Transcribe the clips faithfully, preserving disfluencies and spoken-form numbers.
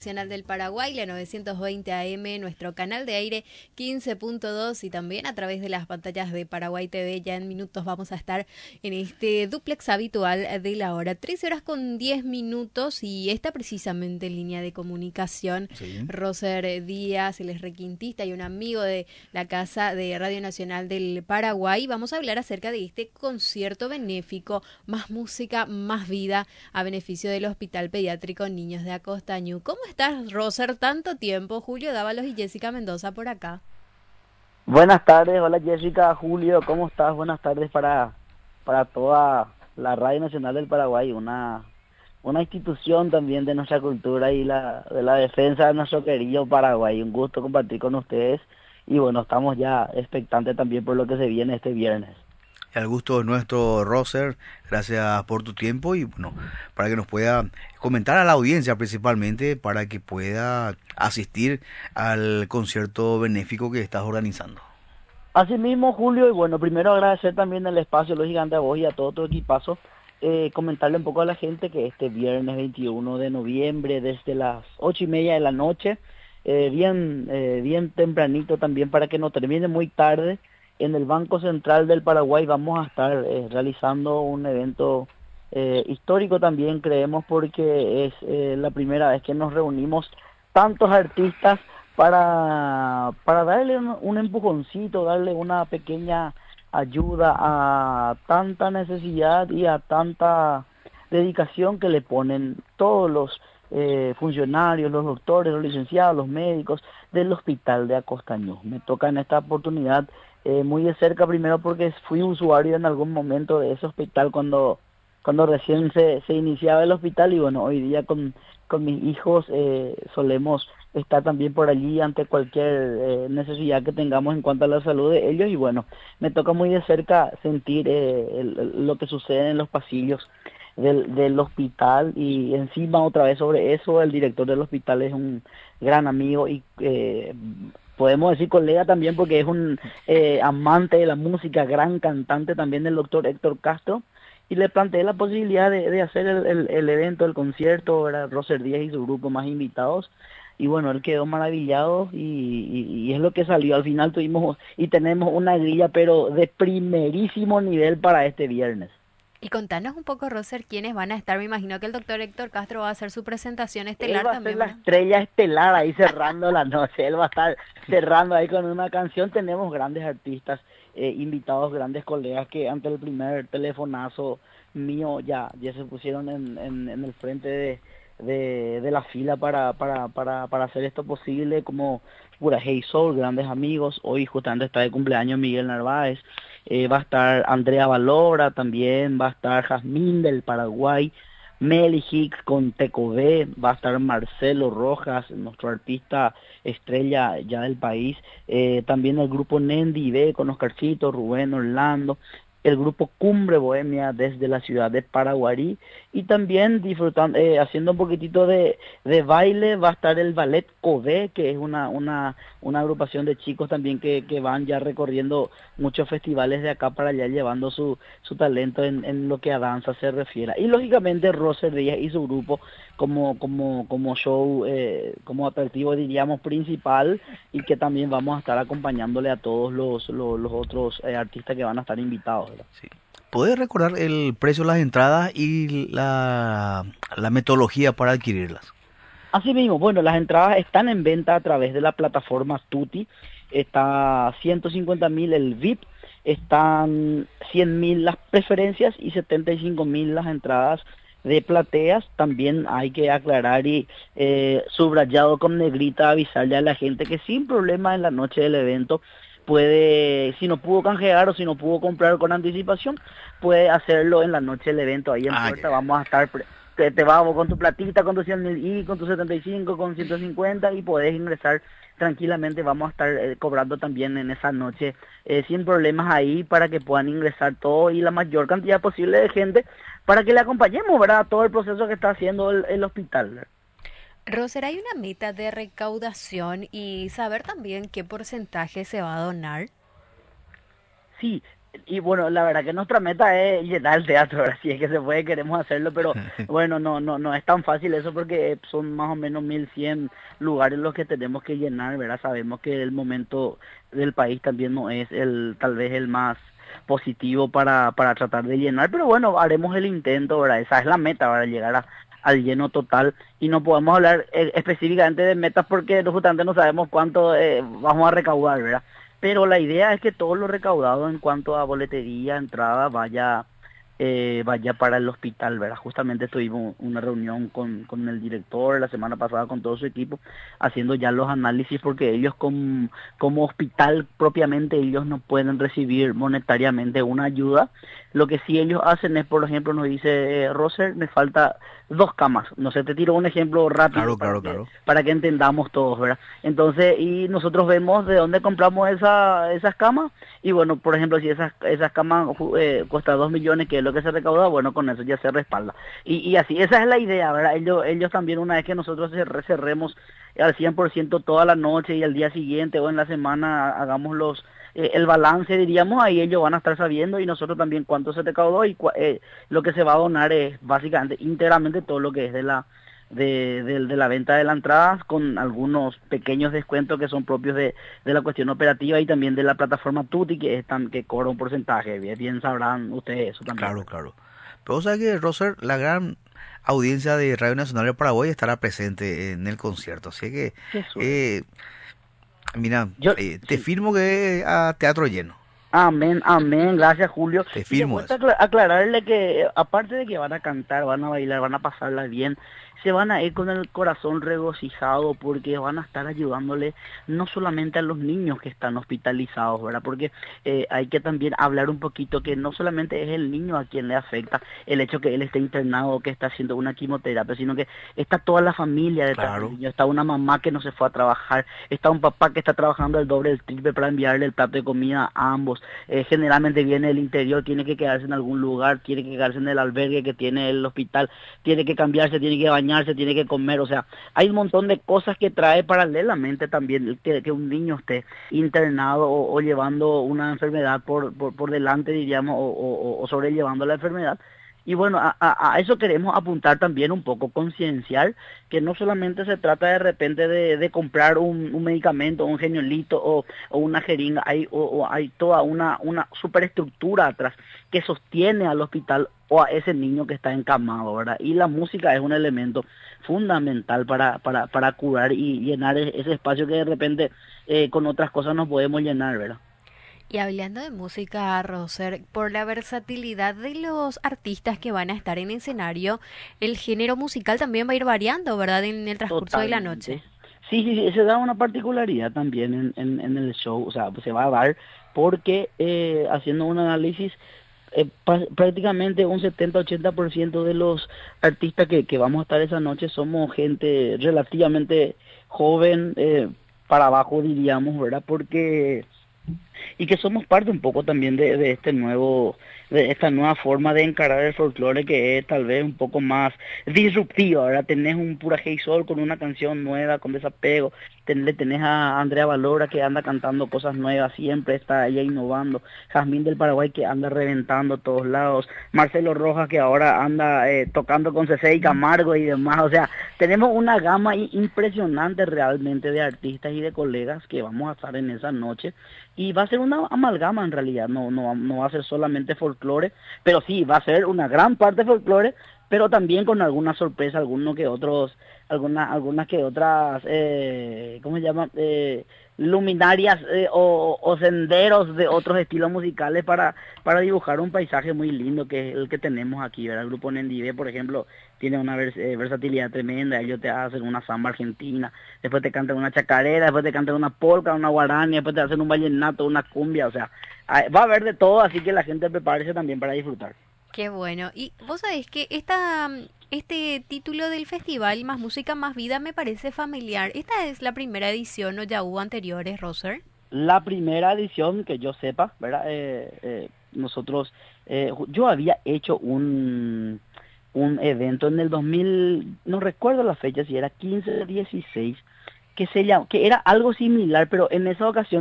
Nacional del Paraguay, la novecientos veinte A M, nuestro canal de aire quince punto dos y también a través de las pantallas de Paraguay T V. Ya en minutos vamos a estar en este dúplex habitual de la hora. trece horas con diez minutos y está precisamente en línea de comunicación Sí. Roser Díaz, él es requintista y un amigo de la Casa de Radio Nacional del Paraguay. Vamos a hablar acerca de este concierto benéfico, Más Música, Más Vida, a beneficio del Hospital Pediátrico Niños de Acostañú. ¿Cómo estás, Roser? Tanto tiempo. Julio Dávalos y Jessica Mendoza por acá. Buenas tardes, hola Jessica, Julio, ¿cómo estás? Buenas tardes para, para toda la Radio Nacional del Paraguay, una, una institución también de nuestra cultura y la, de la defensa de nuestro querido Paraguay. Un gusto compartir con ustedes y bueno, estamos ya expectantes también por lo que se viene este viernes. El gusto es nuestro, Roser. Gracias por tu tiempo y bueno, para que nos pueda comentar a la audiencia principalmente para que pueda asistir al concierto benéfico que estás organizando. Asimismo, Julio, y bueno, primero agradecer también el espacio, lógicamente a vos y a todo tu equipazo, eh, comentarle un poco a la gente que este viernes veintiuno de noviembre, desde las ocho y media de la noche, eh, bien, eh, bien tempranito también para que no termine muy tarde, en el Banco Central del Paraguay vamos a estar eh, realizando un evento eh, histórico también, creemos, porque es eh, la primera vez que nos reunimos tantos artistas para, para darle un, un empujoncito, darle una pequeña ayuda a tanta necesidad y a tanta dedicación que le ponen todos los eh, funcionarios, los doctores, los licenciados, los médicos del Hospital de Acostañú. Me toca en esta oportunidad eh, muy de cerca, primero porque fui usuario en algún momento de ese hospital cuando, cuando recién se, se iniciaba el hospital y bueno, hoy día con, con mis hijos eh, solemos estar también por allí ante cualquier eh, necesidad que tengamos en cuanto a la salud de ellos y bueno, me toca muy de cerca sentir eh, el, el, lo que sucede en los pasillos del, del hospital y encima otra vez sobre eso el director del hospital es un gran amigo y eh, podemos decir colega también porque es un eh, amante de la música, gran cantante también del doctor Héctor Castro y le planteé la posibilidad de, de hacer el, el, el evento, el concierto, era Roser Díaz y su grupo más invitados y bueno, él quedó maravillado y, y, y es lo que salió. Al final tuvimos y tenemos una grilla, pero de primerísimo nivel para este viernes. Y contanos un poco, Roser, quiénes van a estar. Me imagino que el doctor Héctor Castro va a hacer su presentación Él estelar va a ser también, la ¿verdad? estrella estelar ahí cerrando la noche, él va a estar cerrando ahí con una canción. Tenemos grandes artistas, eh, invitados, grandes colegas que ante el primer telefonazo mío ya, ya se pusieron en, en, en el frente de de, de la fila para, para, para, para hacer esto posible, como Pura Hey Soul, grandes amigos. Hoy justamente está de cumpleaños Miguel Narváez, eh, va a estar Andrea Valora también, va a estar Jazmín del Paraguay, Meli Hicks con Teco B, va a estar Marcelo Rojas, nuestro artista estrella ya del país, eh, también el grupo Nendi B con Oscarcito, Rubén Orlando, el grupo Cumbre Bohemia desde la ciudad de Paraguarí y también disfrutando, eh, haciendo un poquitito de, de baile va a estar el Ballet Codé, que es una, una, una agrupación de chicos también que, que van ya recorriendo muchos festivales de acá para allá llevando su, su talento en, en lo que a danza se refiere. Y lógicamente Roser Díaz y su grupo como, como, como show, eh, como atractivo diríamos principal y que también vamos a estar acompañándole a todos los, los, los otros eh, artistas que van a estar invitados, ¿verdad? Sí. ¿Puedes recordar el precio de las entradas y la, la metodología para adquirirlas? Así mismo, bueno, las entradas están en venta a través de la plataforma Tuti, está ciento cincuenta mil el V I P, están cien mil las preferencias y setenta y cinco mil las entradas de plateas. También hay que aclarar y eh, subrayado con negrita avisarle a la gente que sin problema en la noche del evento puede, si no pudo canjear o si no pudo comprar con anticipación, puede hacerlo en la noche del evento ahí en Ah, ya, puerta. ya. Vamos a estar pre- te, te vamos con tu platita, con tu cien mil y con tu setenta y cinco, con ciento cincuenta y podés ingresar tranquilamente. Vamos a estar eh, cobrando también en esa noche eh, sin problemas ahí para que puedan ingresar todo y la mayor cantidad posible de gente para que le acompañemos, ¿verdad? Todo el proceso que está haciendo el, el hospital, ¿verdad? Roser, hay una meta de recaudación y saber también qué porcentaje se va a donar. Sí, Y bueno, la verdad que nuestra meta es llenar el teatro, ahora si es que se puede, queremos hacerlo, pero bueno, no no no es tan fácil eso porque son más o menos mil cien lugares los que tenemos que llenar, ¿verdad? Sabemos que el momento del país también no es el tal vez el más positivo para, para tratar de llenar, pero bueno, haremos el intento, ¿verdad? Esa es la meta, para llegar a, al lleno total y no podemos hablar eh, específicamente de metas porque justamente no sabemos cuánto eh, vamos a recaudar, ¿verdad? Pero la idea es que todo lo recaudado en cuanto a boletería, entrada, vaya eh, vaya para el hospital, ¿verdad? Justamente tuvimos una reunión con, con el director la semana pasada con todo su equipo, haciendo ya los análisis porque ellos como, como hospital propiamente ellos no pueden recibir monetariamente una ayuda. Lo que sí ellos hacen es, por ejemplo, nos dice, eh, Roser, me falta dos camas. No sé, te tiro un ejemplo rápido Claro, para claro, que, claro. para que entendamos todos, ¿verdad? Entonces, y nosotros vemos de dónde compramos esa, esas camas, y bueno, por ejemplo, si esas, esas camas eh, cuesta dos millones, que es lo que se recauda, bueno, con eso ya se respalda. Y, y así, esa es la idea, ¿verdad? Ellos, ellos también, una vez que nosotros cer- cerremos al cien por ciento toda la noche y al día siguiente o en la semana hagamos los eh, el balance, diríamos, ahí ellos van a estar sabiendo y nosotros también cuánto se recaudó y cua- eh, lo que se va a donar es básicamente íntegramente todo lo que es de la de, de, de la venta de la entrada, con algunos pequeños descuentos que son propios de, de la cuestión operativa y también de la plataforma Tuti, que es tan, que cobra un porcentaje. Bien, bien sabrán ustedes eso también, Claro, ¿verdad? claro. Pero o sea que, Roser, la gran audiencia de Radio Nacional de Paraguay estará presente en el concierto. Así que, Qué suerte. eh, mira, Yo, eh, te sí. firmo que a teatro lleno. Amén, amén, gracias Julio. Te Y de firmo vuelta eso. acla- aclararle que eh, aparte de que van a cantar, van a bailar, van a pasarla bien, se van a ir con el corazón regocijado porque van a estar ayudándole no solamente a los niños que están hospitalizados, ¿verdad? Porque eh, hay que también hablar un poquito que no solamente es el niño a quien le afecta el hecho que él esté internado o que está haciendo una quimioterapia, sino que está toda la familia detrás del Claro. niño, está una mamá que no se fue a trabajar, está un papá que está trabajando el doble, el triple para enviarle el plato de comida a ambos. Eh, generalmente viene del interior, tiene que quedarse en algún lugar, tiene que quedarse en el albergue que tiene el hospital, tiene que cambiarse, tiene que bañarse, tiene que comer, o sea, hay un montón de cosas que trae paralelamente también que, que un niño esté internado o, o llevando una enfermedad por, por, por delante, diríamos, o, o, o sobrellevando la enfermedad. Y bueno, a, a, a eso queremos apuntar también un poco, concienciar que no solamente se trata de repente de, de comprar un, un medicamento, un geniolito o, o una jeringa, hay, o, o hay toda una, una superestructura atrás que sostiene al hospital o a ese niño que está encamado, ¿verdad? Y la música es un elemento fundamental para, para, para curar y llenar ese espacio que de repente eh, con otras cosas nos podemos llenar, ¿verdad? Y hablando de música, Roser, por la versatilidad de los artistas que van a estar en escenario, el género musical también va a ir variando, ¿verdad? En el transcurso de la noche. Totalmente. Sí, sí, sí, se da una particularidad también en, en, en el show, o sea, pues se va a dar porque eh, haciendo un análisis, eh, pa- prácticamente un setenta-ochenta por ciento de los artistas que, que vamos a estar esa noche somos gente relativamente joven, eh, para abajo diríamos, ¿verdad? Porque y que somos parte un poco también de, de este nuevo, de esta nueva forma de encarar el folclore que es tal vez un poco más disruptiva. Ahora tenés un Pura Hey Sol con una canción nueva, con desapego, ten, le tenés a Andrea Valora que anda cantando cosas nuevas, siempre está ella innovando, Jazmín del Paraguay que anda reventando a todos lados, Marcelo Rojas que ahora anda eh, tocando con C C y Camargo y demás, o sea, tenemos una gama impresionante realmente de artistas y de colegas que vamos a estar en esa noche y va a ser una amalgama en realidad, no, no, no va a ser solamente folclore, pero sí, va a ser una gran parte folclore, pero también con alguna sorpresa, algunos que otros, algunas, algunas que otras, eh, ¿cómo se llama? Eh, luminarias eh, o, o senderos de otros estilos musicales para, para dibujar un paisaje muy lindo que es el que tenemos aquí, ¿verdad? El grupo Nendive, por ejemplo, tiene una vers eh, versatilidad tremenda, ellos te hacen una samba argentina, después te cantan una chacarera, después te cantan una polca, una guarania, después te hacen un vallenato, una cumbia, o sea, va a haber de todo, así que la gente prepárese también para disfrutar. Qué bueno. Y vos sabés que esta, este título del festival, Más Música, Más Vida, me parece familiar. Esta es la primera edición o ya hubo anteriores, Roser. La primera edición que yo sepa, ¿verdad? Eh, eh, nosotros, eh, yo había hecho un, un evento en el dos mil, no recuerdo la fecha, si era quince o dieciséis, que se llama, que era algo similar, pero en esa ocasión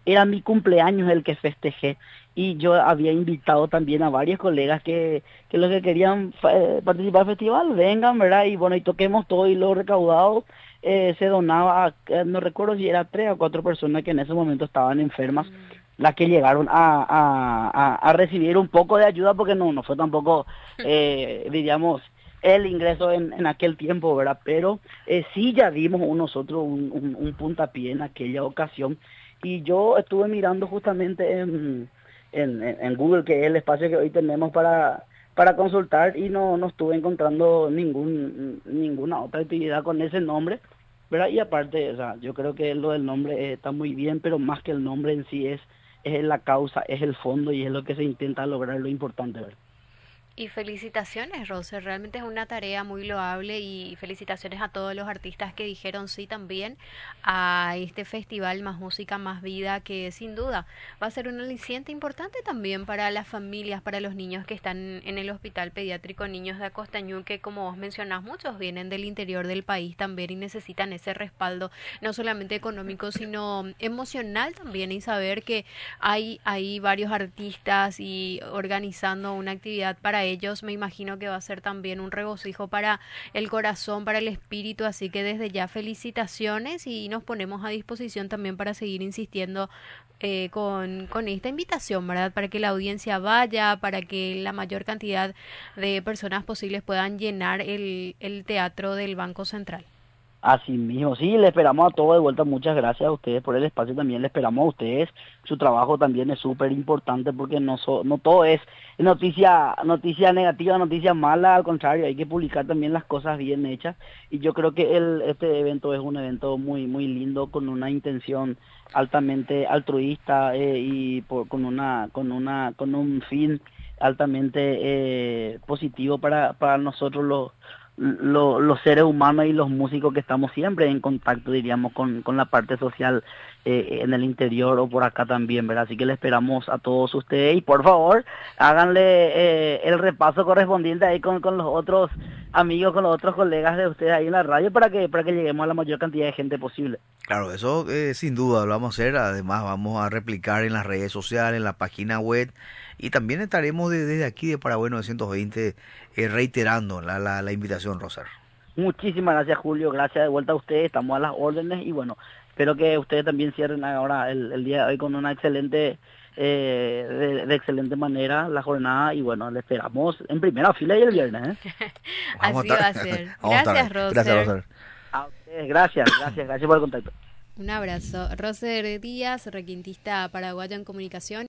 era mi cumpleaños el que festejé y yo había invitado también a varios colegas que, que los que querían eh, participar del festival, vengan, ¿verdad? Y bueno, y toquemos todo y lo recaudado eh, se donaba, a, eh, no recuerdo si era tres o cuatro personas que en ese momento estaban enfermas, las que llegaron a, a, a, a recibir un poco de ayuda porque no, no fue tampoco, eh, diríamos, el ingreso en, en aquel tiempo, ¿verdad? Pero eh, sí ya dimos un- nosotros un, un, un puntapié en aquella ocasión y yo estuve mirando justamente en, en, en en Google, que es el espacio que hoy tenemos para, para consultar y no, no estuve encontrando ningún, ninguna otra actividad con ese nombre, ¿verdad? Y aparte, o sea, yo creo que lo del nombre eh, está muy bien, pero más que el nombre en sí es, es la causa, es el fondo y es lo que se intenta lograr, lo importante, ¿verdad? Y felicitaciones, Rose, realmente es una tarea muy loable y felicitaciones a todos los artistas que dijeron sí también a este festival Más Música, Más Vida, que sin duda va a ser un aliciente importante también para las familias, para los niños que están en el Hospital Pediátrico Niños de Acostañú, que como vos mencionás, muchos vienen del interior del país también y necesitan ese respaldo, no solamente económico, sino emocional también, y saber que hay, hay varios artistas y organizando una actividad para ellos, me imagino que va a ser también un regocijo para el corazón, para el espíritu, así que desde ya felicitaciones y nos ponemos a disposición también para seguir insistiendo eh, con, con esta invitación, ¿verdad? Para que la audiencia vaya, para que la mayor cantidad de personas posibles puedan llenar el, el teatro del Banco Central. Así mismo, sí, le esperamos a todos de vuelta, muchas gracias a ustedes por el espacio, también le esperamos a ustedes, su trabajo también es súper importante porque no so- no todo es noticia noticia negativa, noticia mala, al contrario, hay que publicar también las cosas bien hechas y yo creo que el este evento es un evento muy muy lindo con una intención altamente altruista eh, y por, con una con una con un fin altamente eh, positivo para para nosotros los lo- los seres humanos y los músicos que estamos siempre en contacto, diríamos, con, con la parte social eh, en el interior o por acá también, ¿verdad? Así que le esperamos a todos ustedes y por favor háganle eh, el repaso correspondiente ahí con, con los otros amigos, con los otros colegas de ustedes ahí en la radio para que, para que lleguemos a la mayor cantidad de gente posible. Claro, eso eh, sin duda lo vamos a hacer. Además, vamos a replicar en las redes sociales, en la página web. Y también estaremos de- desde aquí de Paraguay novecientos veinte eh, reiterando la, la, la invitación, Roser. Muchísimas gracias, Julio, gracias de vuelta a ustedes, estamos a las órdenes y bueno, espero que ustedes también cierren ahora el, el día de hoy con una excelente, eh, de, de excelente manera la jornada y bueno, le esperamos en primera fila y el viernes, ¿eh? Vamos a Así va a estar. ser. Vamos a estar ahí. Gracias, Gracias, Roser. Roser. A ustedes, gracias, gracias, gracias por el contacto. Un abrazo. Roser Díaz, requintista paraguayo en comunicación.